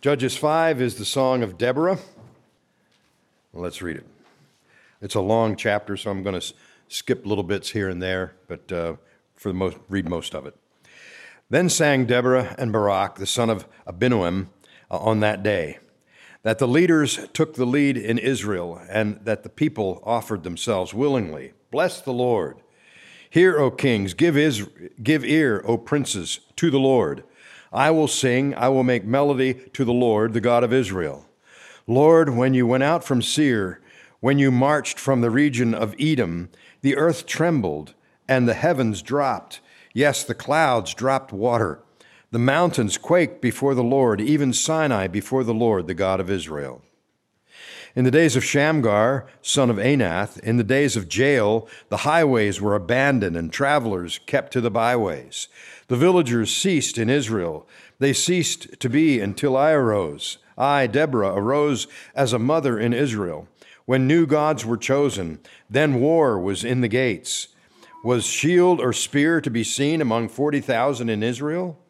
Judges 5 is the song of Deborah. Well, let's read it. It's a long chapter, so I'm going to skip little bits here and there, but read most of it. Then sang Deborah and Barak, the son of Abinoam, on that day, that the leaders took the lead in Israel, and that the people offered themselves willingly. Bless the Lord. Hear, O kings, give ear, O princes, to the Lord. I will sing, I will make melody to the Lord, the God of Israel. Lord, when you went out from Seir, when you marched from the region of Edom, the earth trembled and the heavens dropped. Yes, the clouds dropped water. The mountains quaked before the Lord, even Sinai before the Lord, the God of Israel. In the days of Shamgar, son of Anath, in the days of Jael, the highways were abandoned and travelers kept to the byways. The villagers ceased in Israel. They ceased to be until I arose. I, Deborah, arose as a mother in Israel. When new gods were chosen, then war was in the gates. Was shield or spear to be seen among 40,000 in Israel?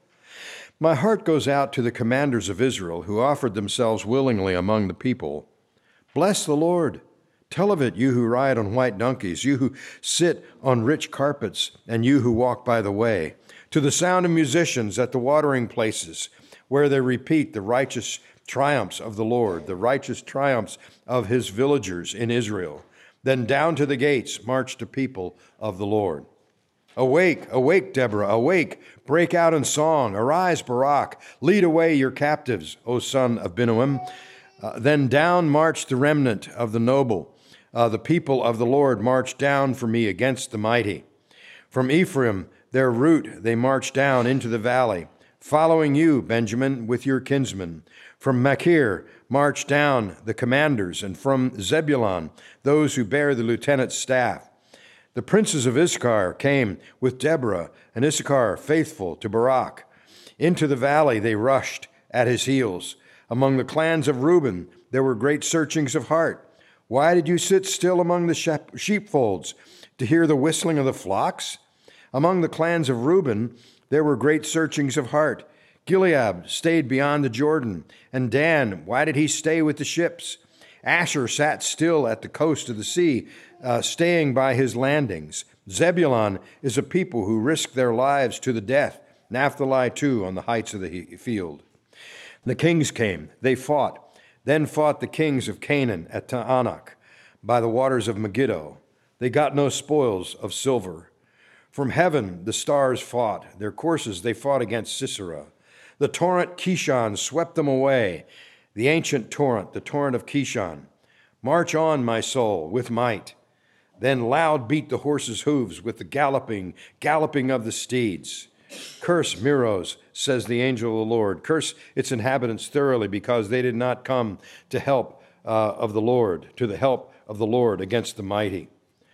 My heart goes out to the commanders of Israel who offered themselves willingly among the people. Bless the Lord. Tell of it, you who ride on white donkeys, you who sit on rich carpets, and you who walk by the way. To the sound of musicians at the watering places, where they repeat the righteous triumphs of the Lord, the righteous triumphs of his villagers in Israel. Then down to the gates marched the people of the Lord. Awake, awake, Deborah, awake, break out in song. Arise, Barak, lead away your captives, O son of Binoam. Then down marched the remnant of the noble. The people of the Lord marched down for me against the mighty. From Ephraim, their route, they marched down into the valley, following you, Benjamin, with your kinsmen. From Machir marched down the commanders, and from Zebulun, those who bear the lieutenant's staff. The princes of Issachar came with Deborah, and Issachar faithful to Barak. Into the valley they rushed at his heels. Among the clans of Reuben, there were great searchings of heart. Why did you sit still among the sheepfolds to hear the whistling of the flocks? Among the clans of Reuben, there were great searchings of heart. Gilead stayed beyond the Jordan. And Dan, why did he stay with the ships? Asher sat still at the coast of the sea, staying by his landings. Zebulun is a people who risk their lives to the death. Naphtali, too, on the heights of the field. The kings came, they fought. Then fought the kings of Canaan at Taanach, by the waters of Megiddo. They got no spoils of silver. From heaven the stars fought. Their courses they fought against Sisera. The torrent Kishon swept them away. The ancient torrent, the torrent of Kishon. March on, my soul, with might. Then loud beat the horses' hooves with the galloping of the steeds. Curse Meroz, says the angel of the Lord. Curse its inhabitants thoroughly, because they did not come to help of the Lord, to the help of the Lord against the mighty.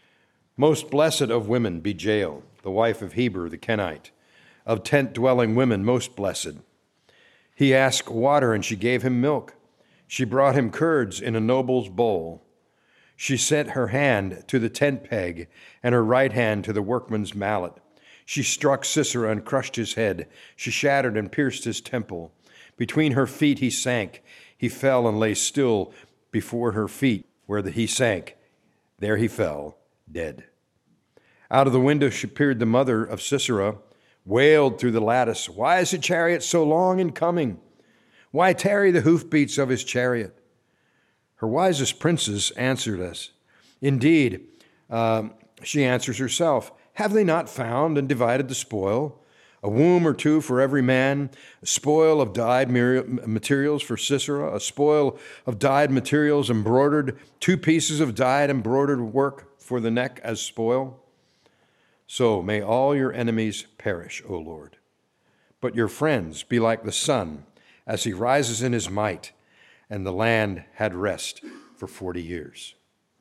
Most blessed of women be Jael, the wife of Heber the Kenite. Of tent-dwelling women most blessed. He asked water, and she gave him milk. She brought him curds in a noble's bowl. She sent her hand to the tent peg, and her right hand to the workman's mallet. She struck Sisera and crushed his head. She shattered and pierced his temple. Between her feet he sank. He fell and lay still before her feet where he sank. There he fell, dead. Out of the window she peered the mother of Sisera, wailed through the lattice, "Why is the chariot so long in coming? Why tarry the hoofbeats of his chariot?" Her wisest princes answered us. Indeed, she answers herself, have they not found and divided the spoil? A womb or two for every man, a spoil of dyed materials for Sisera, a spoil of dyed materials embroidered, 2 pieces of dyed embroidered work for the neck as spoil. So may all your enemies perish, O Lord. But your friends be like the sun as he rises in his might, and the land had rest for 40 years.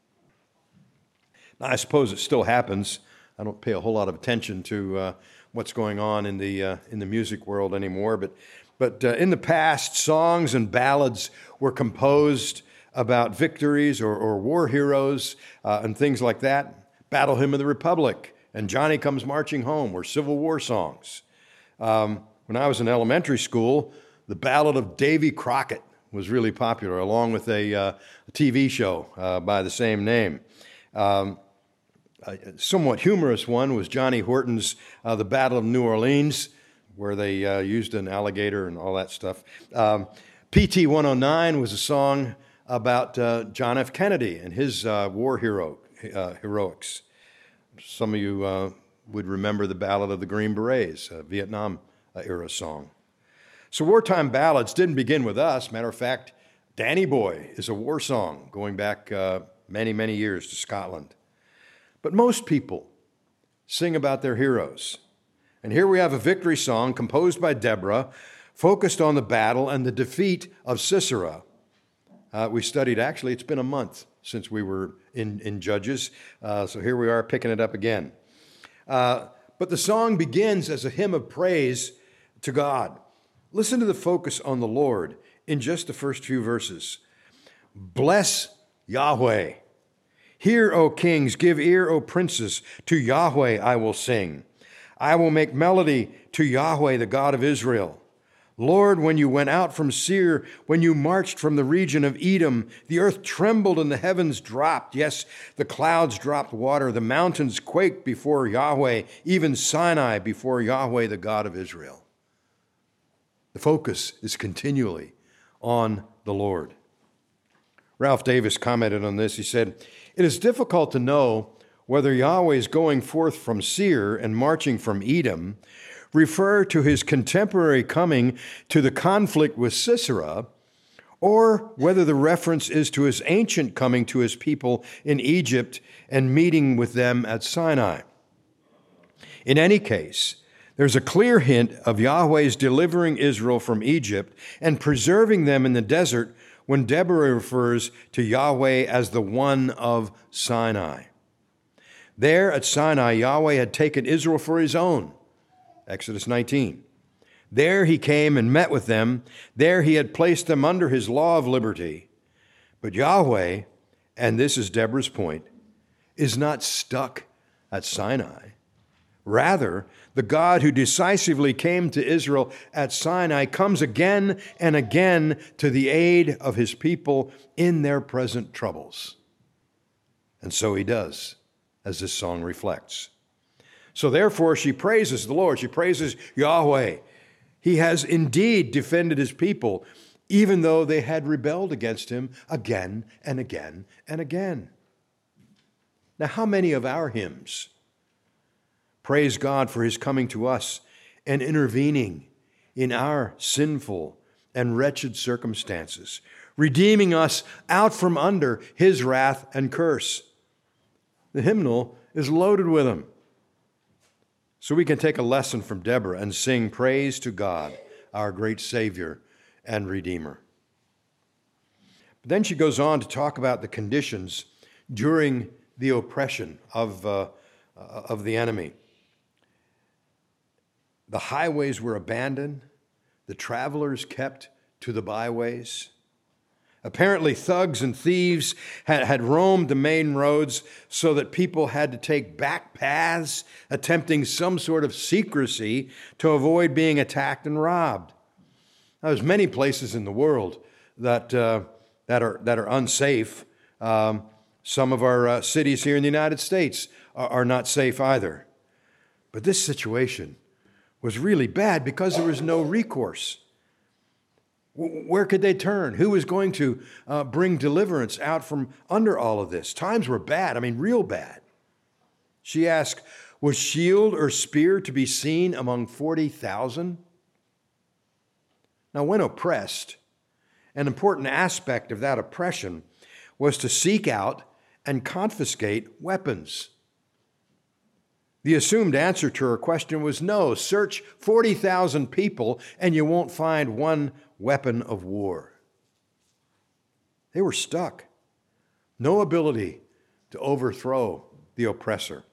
Now, I suppose it still happens. I don't pay a whole lot of attention to what's going on in the music world anymore, but in the past, songs and ballads were composed about victories or war heroes and things like that. Battle Hymn of the Republic and Johnny Comes Marching Home were Civil War songs. When I was in elementary school, The Ballad of Davy Crockett was really popular, along with a TV show by the same name. A somewhat humorous one was Johnny Horton's The Battle of New Orleans, where they used an alligator and all that stuff. PT 109 was a song about John F. Kennedy and his war heroics. Some of you would remember the Ballad of the Green Berets, a Vietnam-era song. So wartime ballads didn't begin with us. Matter of fact, Danny Boy is a war song going back many, many years to Scotland. But most people sing about their heroes. And here we have a victory song composed by Deborah, focused on the battle and the defeat of Sisera. We studied, actually, it's been a month since we were in Judges, so here we are picking it up again. But the song begins as a hymn of praise to God. Listen to the focus on the Lord in just the first few verses. Bless Yahweh. Hear, O kings, give ear, O princes, to Yahweh I will sing. I will make melody to Yahweh, the God of Israel. Lord, when you went out from Seir, when you marched from the region of Edom, the earth trembled and the heavens dropped. Yes, the clouds dropped water. The mountains quaked before Yahweh, even Sinai before Yahweh, the God of Israel. The focus is continually on the Lord. Ralph Davis commented on this. He said, "It is difficult to know whether Yahweh's going forth from Seir and marching from Edom refer to his contemporary coming to the conflict with Sisera, or whether the reference is to his ancient coming to his people in Egypt and meeting with them at Sinai. In any case, there's a clear hint of Yahweh's delivering Israel from Egypt and preserving them in the desert when Deborah refers to Yahweh as the one of Sinai. There at Sinai, Yahweh had taken Israel for his own, Exodus 19. There he came and met with them. There he had placed them under his law of liberty. But Yahweh, and this is Deborah's point, is not stuck at Sinai. Rather, the God who decisively came to Israel at Sinai comes again and again to the aid of his people in their present troubles. And so he does, as this song reflects. So therefore, she praises the Lord. She praises Yahweh. He has indeed defended his people, even though they had rebelled against him again and again and again. Now, how many of our hymns praise God for his coming to us and intervening in our sinful and wretched circumstances, redeeming us out from under his wrath and curse? The hymnal is loaded with them. So we can take a lesson from Deborah and sing praise to God, our great Savior and Redeemer. But then she goes on to talk about the conditions during the oppression of the enemy. The highways were abandoned. The travelers kept to the byways. Apparently, thugs and thieves had roamed the main roads so that people had to take back paths, attempting some sort of secrecy to avoid being attacked and robbed. Now, there's many places in the world that are unsafe. Some of our cities here in the United States are not safe either. But this situation was really bad because there was no recourse. Where could they turn? Who was going to bring deliverance out from under all of this? Times were bad, real bad. She asked, was shield or spear to be seen among 40,000? Now, when oppressed, an important aspect of that oppression was to seek out and confiscate weapons. The assumed answer to her question was no. Search 40,000 people and you won't find one weapon of war. They were stuck. No ability to overthrow the oppressor.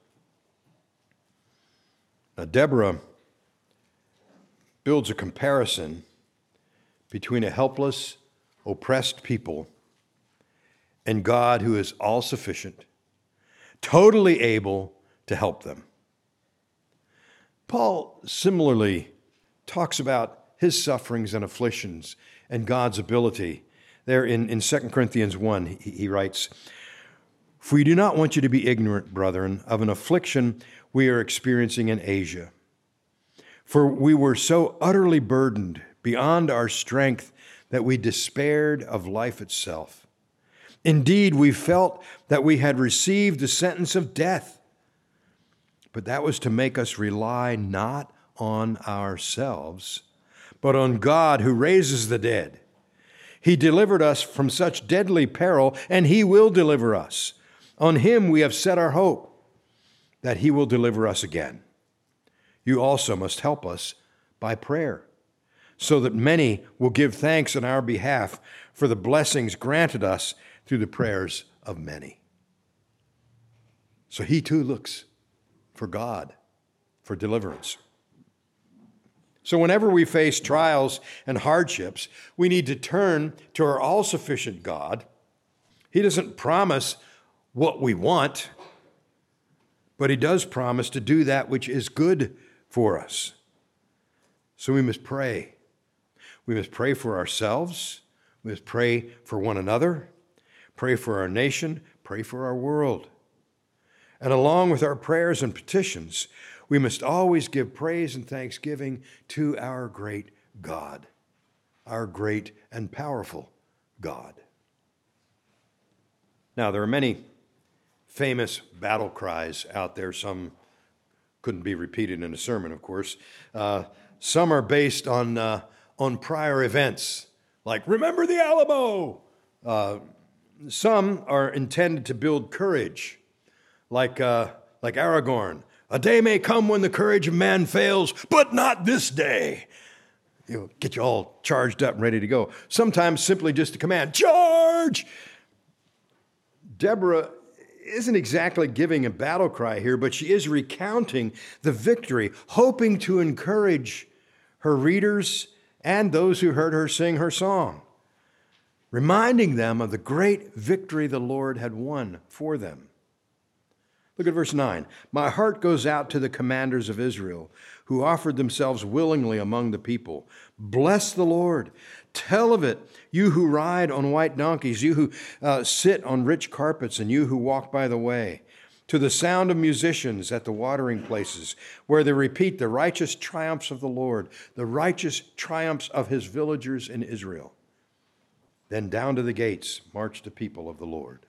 Now, Deborah builds a comparison between a helpless, oppressed people and God who is all-sufficient, totally able to help them. Paul similarly talks about his sufferings and afflictions and God's ability. There in 2 Corinthians 1, he writes, "For we do not want you to be ignorant, brethren, of an affliction we are experiencing in Asia. For we were so utterly burdened beyond our strength that we despaired of life itself. Indeed, we felt that we had received the sentence of death. But that was to make us rely not on ourselves, but on God who raises the dead. He delivered us from such deadly peril, and he will deliver us. On him we have set our hope, that he will deliver us again. You also must help us by prayer, so that many will give thanks on our behalf for the blessings granted us through the prayers of many." So he too looks for God, for deliverance. So whenever we face trials and hardships, we need to turn to our all-sufficient God. He doesn't promise what we want, but he does promise to do that which is good for us. So we must pray. We must pray for ourselves. We must pray for one another. Pray for our nation. Pray for our world. And along with our prayers and petitions, we must always give praise and thanksgiving to our great God, our great and powerful God. Now, there are many famous battle cries out there. Some couldn't be repeated in a sermon, of course. Some are based on prior events, like "Remember the Alamo!" Some are intended to build courage, like Aragorn. "A day may come when the courage of man fails, but not this day." Get you all charged up and ready to go. Sometimes simply just a command, "Charge!" Deborah isn't exactly giving a battle cry here, but she is recounting the victory, hoping to encourage her readers and those who heard her sing her song, reminding them of the great victory the Lord had won for them. Look at verse 9. "My heart goes out to the commanders of Israel, who offered themselves willingly among the people. Bless the Lord. Tell of it, you who ride on white donkeys, you who sit on rich carpets, and you who walk by the way. To the sound of musicians at the watering places, where they repeat the righteous triumphs of the Lord, the righteous triumphs of his villagers in Israel. Then down to the gates march the people of the Lord."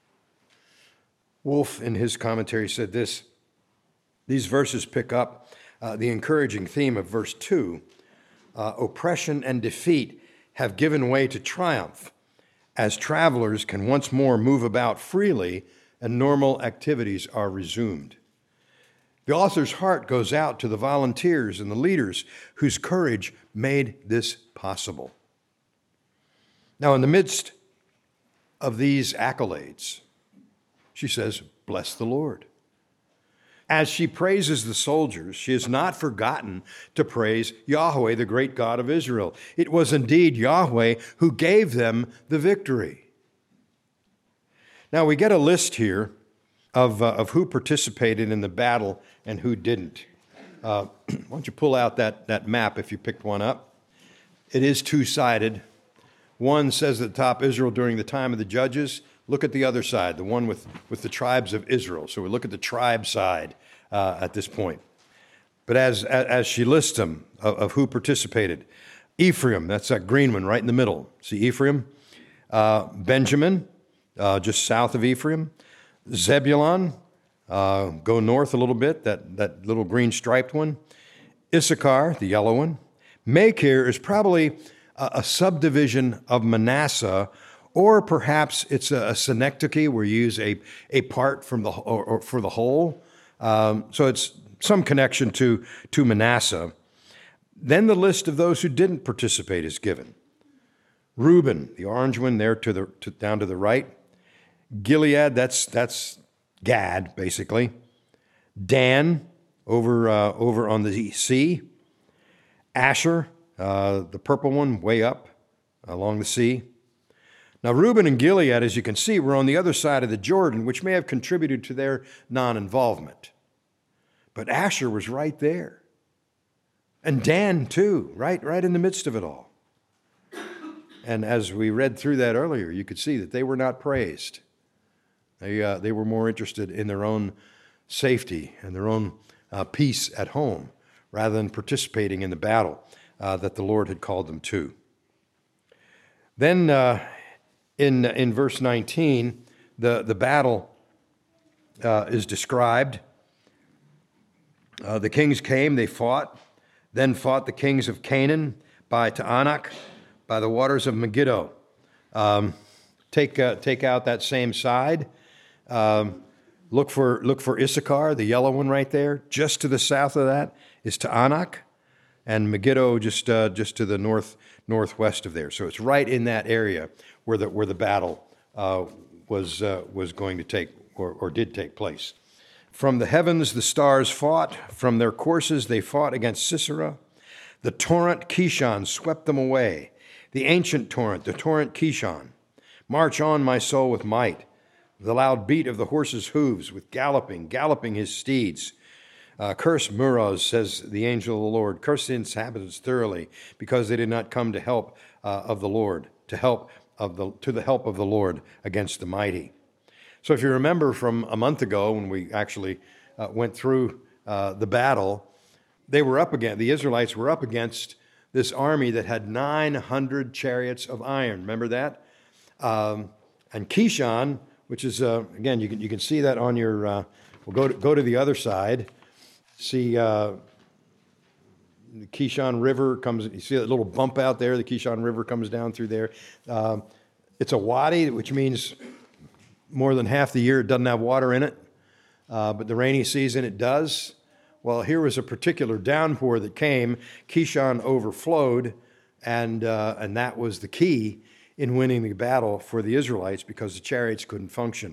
Wolfe, in his commentary, said this: these verses pick up the encouraging theme of verse 2. Oppression and defeat have given way to triumph, as travelers can once more move about freely and normal activities are resumed. The author's heart goes out to the volunteers and the leaders whose courage made this possible. Now, in the midst of these accolades, she says, "Bless the Lord." As she praises the soldiers, she has not forgotten to praise Yahweh, the great God of Israel. It was indeed Yahweh who gave them the victory. Now, we get a list here of who participated in the battle and who didn't. Why don't you pull out that map if you picked one up? It is two-sided. One says at the top, Israel during the time of the judges. Look at the other side, the one with the tribes of Israel. So we look at the tribe side at this point. But as she lists them of who participated, Ephraim, that's that green one right in the middle. See Ephraim? Benjamin, just south of Ephraim. Zebulun, go north a little bit, that little green striped one. Issachar, the yellow one. Machir is probably a subdivision of Manasseh, or perhaps it's a synecdoche where you use a part from or for the whole. So it's some connection to Manasseh. Then the list of those who didn't participate is given. Reuben, the orange one there down to the right. Gilead, that's Gad, basically. Dan, over on the sea. Asher, the purple one, way up along the sea. Now, Reuben and Gilead, as you can see, were on the other side of the Jordan, which may have contributed to their non-involvement. But Asher was right there. And Dan too, right in the midst of it all. And as we read through that earlier, you could see that they were not praised. They were more interested in their own safety and their own peace at home rather than participating in the battle that the Lord had called them to. Then in verse 19, the battle is described. The kings came, they fought. Then fought the kings of Canaan by Taanach, by the waters of Megiddo. Take out that same side. Look for Issachar, the yellow one right there. Just to the south of that is Taanach, and Megiddo just to the northwest of there. So it's right in that area where the battle was going to take or did take place. From the heavens the stars fought, from their courses they fought against Sisera. The torrent Kishon swept them away, the ancient torrent, the torrent Kishon. March on, my soul, with might, the loud beat of the horse's hooves, with galloping his steeds. Curse Meroz, says the angel of the Lord, curse the inhabitants thoroughly, because they did not come to help of the Lord, to the help of the Lord against the mighty. So if you remember from a month ago when we actually went through the battle, the Israelites were up against this army that had 900 chariots of iron. Remember that? And Kishon, which is, again, you can see that on your, we'll go to the other side. See the Kishon River comes, you see that little bump out there? The Kishon River comes down through there. It's a wadi, which means more than half the year it doesn't have water in it, but the rainy season it does. Well, here was a particular downpour that came. Kishon overflowed, and that was the key in winning the battle for the Israelites because the chariots couldn't function.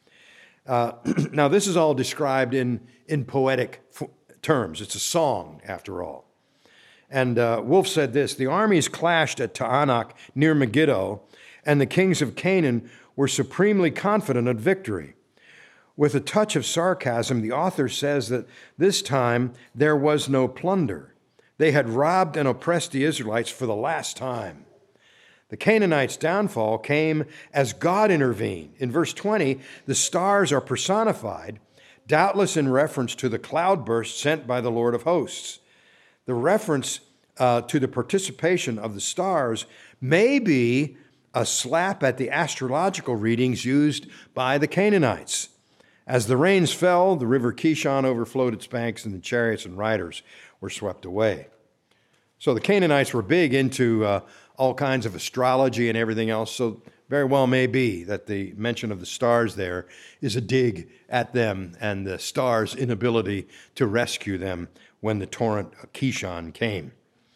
Now, this is all described in poetic terms. It's a song, after all. And Wolfe said this: the armies clashed at Taanach near Megiddo, and the kings of Canaan were supremely confident of victory. With a touch of sarcasm, the author says that this time there was no plunder. They had robbed and oppressed the Israelites for the last time. The Canaanites' downfall came as God intervened. In verse 20, the stars are personified, doubtless in reference to the cloudburst sent by the Lord of hosts. The reference to the participation of the stars may be a slap at the astrological readings used by the Canaanites. As the rains fell, the river Kishon overflowed its banks, and the chariots and riders were swept away. So the Canaanites were big into all kinds of astrology and everything else, so very well may be that the mention of the stars there is a dig at them and the stars' inability to rescue them when the torrent Kishon came.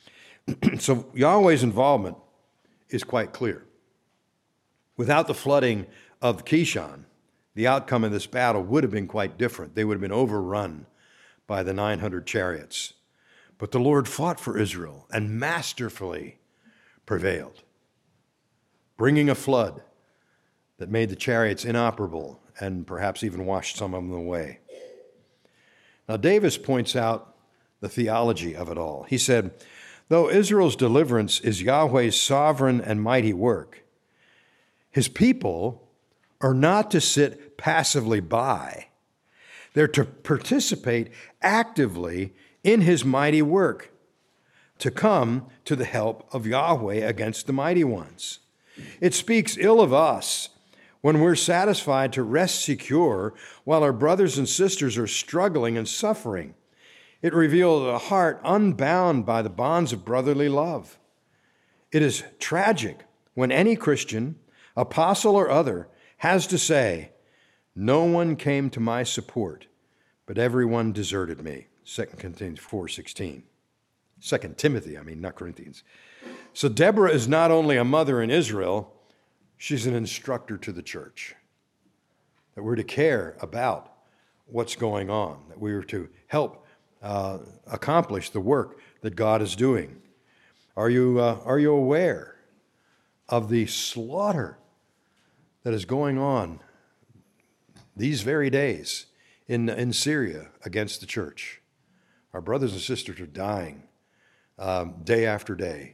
So Yahweh's involvement is quite clear. Without the flooding of Kishon, the outcome of this battle would have been quite different. They would have been overrun by the 900 chariots. But the Lord fought for Israel and masterfully prevailed, bringing a flood that made the chariots inoperable and perhaps even washed some of them away. Now, Davis points out the theology of it all. He said, though Israel's deliverance is Yahweh's sovereign and mighty work, his people are not to sit passively by. They're to participate actively in his mighty work, to come to the help of Yahweh against the mighty ones. It speaks ill of us when we're satisfied to rest secure while our brothers and sisters are struggling and suffering. It reveals a heart unbound by the bonds of brotherly love. It is tragic when any Christian, apostle or other, has to say, no one came to my support, but everyone deserted me. 2 Corinthians 4:16. 2 Timothy, not Corinthians. So Deborah is not only a mother in Israel, she's an instructor to the church. That we're to care about what's going on, that we are to help accomplish the work that God is doing. Are you aware of the slaughter that is going on these very days in Syria against the church? Our brothers and sisters are dying day after day.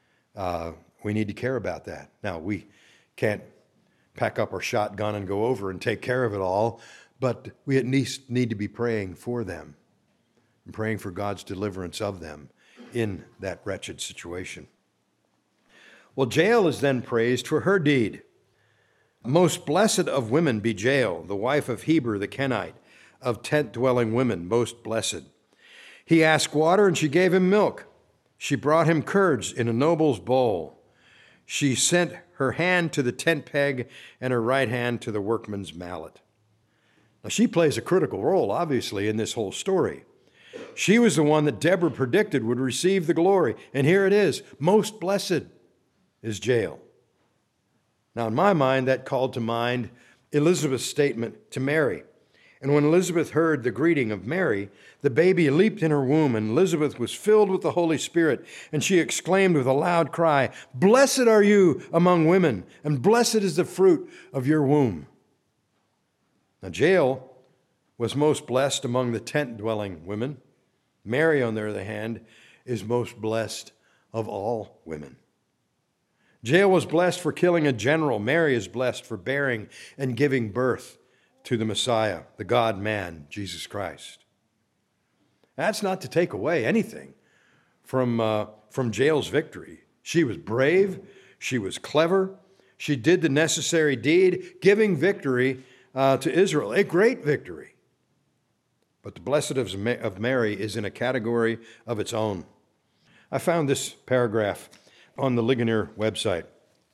We need to care about that. Now, we can't pack up our shotgun and go over and take care of it all, but we at least need to be praying for them and praying for God's deliverance of them in that wretched situation. Well, Jael is then praised for her deed. Most blessed of women be Jael, the wife of Heber the Kenite, of tent-dwelling women, most blessed. He asked water, and she gave him milk. She brought him curds in a noble's bowl. She sent her hand to the tent peg and her right hand to the workman's mallet. Now, she plays a critical role, obviously, in this whole story. She was the one that Deborah predicted would receive the glory, and here it is. Most blessed is Jael. Now, in my mind, that called to mind Elizabeth's statement to Mary. And when Elizabeth heard the greeting of Mary, the baby leaped in her womb, and Elizabeth was filled with the Holy Spirit. And she exclaimed with a loud cry, "Blessed are you among women, and blessed is the fruit of your womb." Now, Jael was most blessed among the tent-dwelling women. Mary, on the other hand, is most blessed of all women. Jael was blessed for killing a general. Mary is blessed for bearing and giving birth to the Messiah, the God-man, Jesus Christ. That's not to take away anything from Jael's victory. She was brave. She was clever. She did the necessary deed, giving victory to Israel, a great victory. But the blessed of Mary is in a category of its own. I found this paragraph on the Ligonier website.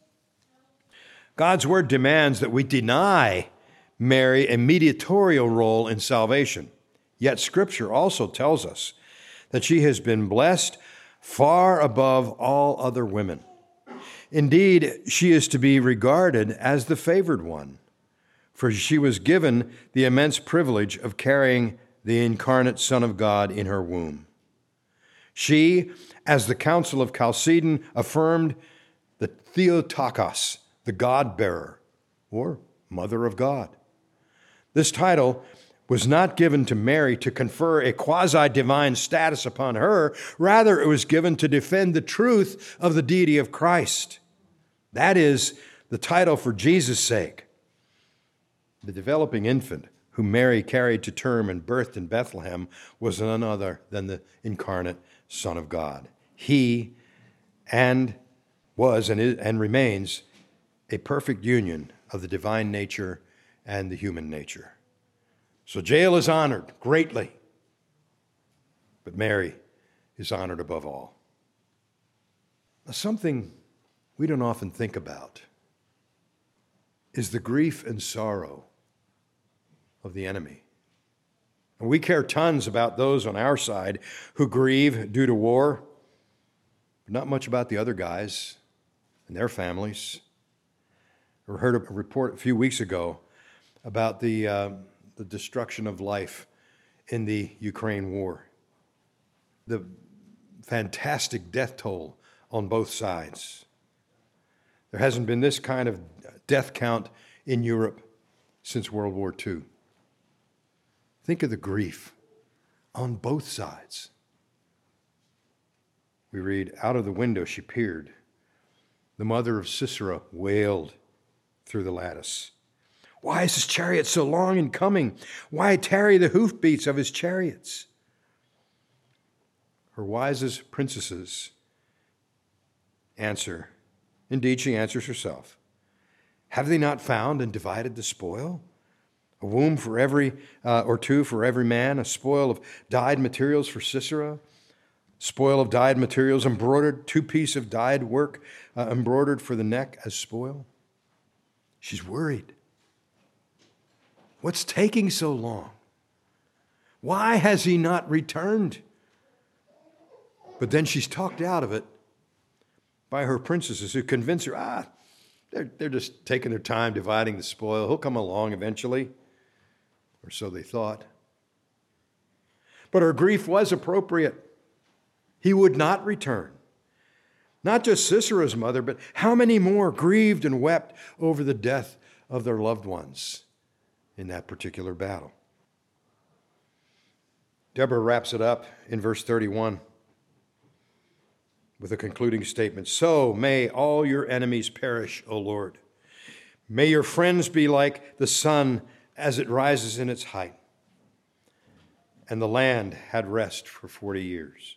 God's word demands that we deny Mary a mediatorial role in salvation. Yet Scripture also tells us that she has been blessed far above all other women. Indeed, she is to be regarded as the favored one, for she was given the immense privilege of carrying the incarnate Son of God in her womb. She, as the Council of Chalcedon affirmed, the Theotokos, the God-bearer, or Mother of God. This title was not given to Mary to confer a quasi-divine status upon her. Rather, it was given to defend the truth of the deity of Christ. That is the title for Jesus' sake. The developing infant whom Mary carried to term and birthed in Bethlehem was none other than the incarnate Son of God. He was and remains a perfect union of the divine nature and the human nature. So Jael is honored greatly, but Mary is honored above all. Now, something we don't often think about is the grief and sorrow of the enemy. And we care tons about those on our side who grieve due to war, but not much about the other guys and their families. I heard a report a few weeks ago about the destruction of life in the Ukraine war. The fantastic death toll on both sides. There hasn't been this kind of death count in Europe since World War II. Think of the grief on both sides. We read, "Out of the window she peered. The mother of Sisera wailed through the lattice. Why is his chariot so long in coming? Why tarry the hoofbeats of his chariots?" Her wisest princesses answer. Indeed, she answers herself. "Have they not found and divided the spoil? A womb for every, or two for every man, a spoil of dyed materials for Sisera, spoil of dyed materials embroidered, 2 pieces of dyed work embroidered for the neck as spoil." She's worried. What's taking so long? Why has he not returned? But then she's talked out of it by her princesses who convince her, they're just taking their time dividing the spoil. He'll come along eventually. Or so they thought. But her grief was appropriate. He would not return. Not just Sisera's mother, but how many more grieved and wept over the death of their loved ones in that particular battle. Deborah wraps it up in verse 31. with a concluding statement. So may all your enemies perish, O Lord. May your friends be like the sun as it rises in its height. And the land had rest for 40 years.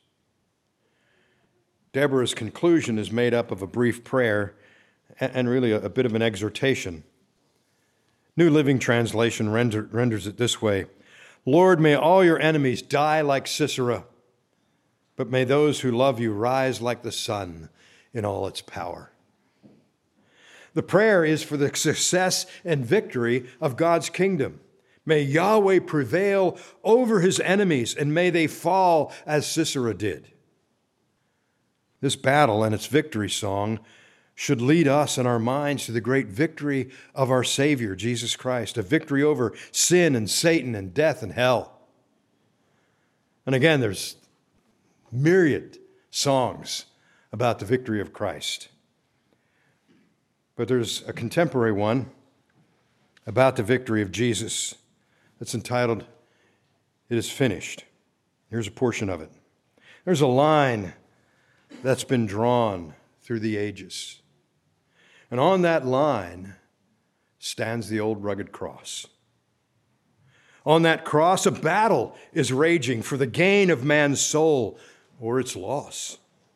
Deborah's conclusion is made up of a brief prayer and really a bit of an exhortation. New Living Translation renders it this way: Lord, may all your enemies die like Sisera, but may those who love you rise like the sun in all its power. The prayer is for the success and victory of God's kingdom. May Yahweh prevail over his enemies, and may they fall as Sisera did. This battle and its victory song should lead us in our minds to the great victory of our Savior, Jesus Christ, a victory over sin and Satan and death and hell. And again, there's myriad songs about the victory of Christ. But there's a contemporary one about the victory of Jesus that's entitled, It is Finished. Here's a portion of it. There's a line that's been drawn through the ages. And on that line stands the old rugged cross. On that cross, a battle is raging for the gain of man's soul or its loss.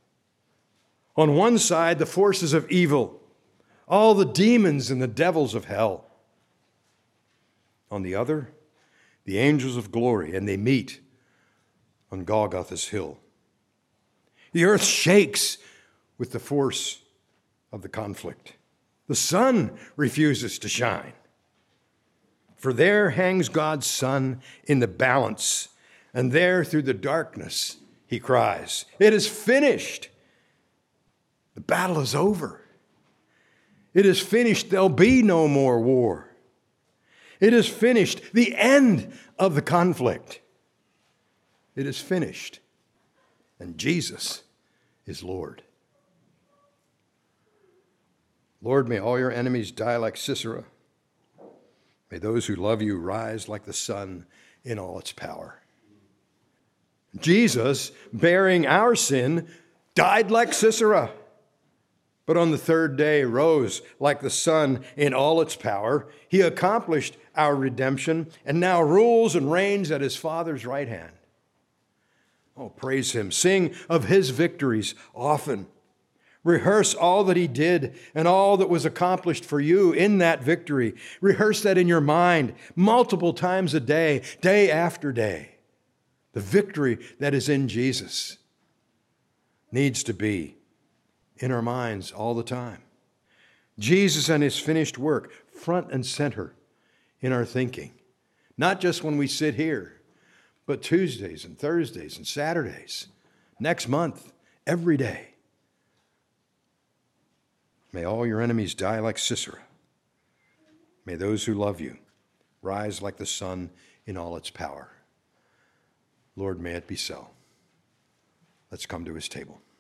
On one side, the forces of evil, all the demons and the devils of hell. On the other, the angels of glory, and they meet on Golgotha's hill. The earth shakes with the force of the conflict. The sun refuses to shine. For there hangs God's Son in the balance, and there through the darkness he cries, "It is finished." The battle is over. It is finished. There'll be no more war. It is finished. The end of the conflict. It is finished. And Jesus is Lord. Lord, may all your enemies die like Sisera. May those who love you rise like the sun in all its power. Jesus, bearing our sin, died like Sisera, but on the third day rose like the sun in all its power. He accomplished our redemption and now rules and reigns at his Father's right hand. Oh, praise him. Sing of his victories often. Rehearse all that he did and all that was accomplished for you in that victory. Rehearse that in your mind multiple times a day, day after day. The victory that is in Jesus needs to be in our minds all the time. Jesus and his finished work front and center in our thinking. Not just when we sit here, but Tuesdays and Thursdays and Saturdays, next month, every day. May all your enemies die like Sisera. May those who love you rise like the sun in all its power. Lord, may it be so. Let's come to his table.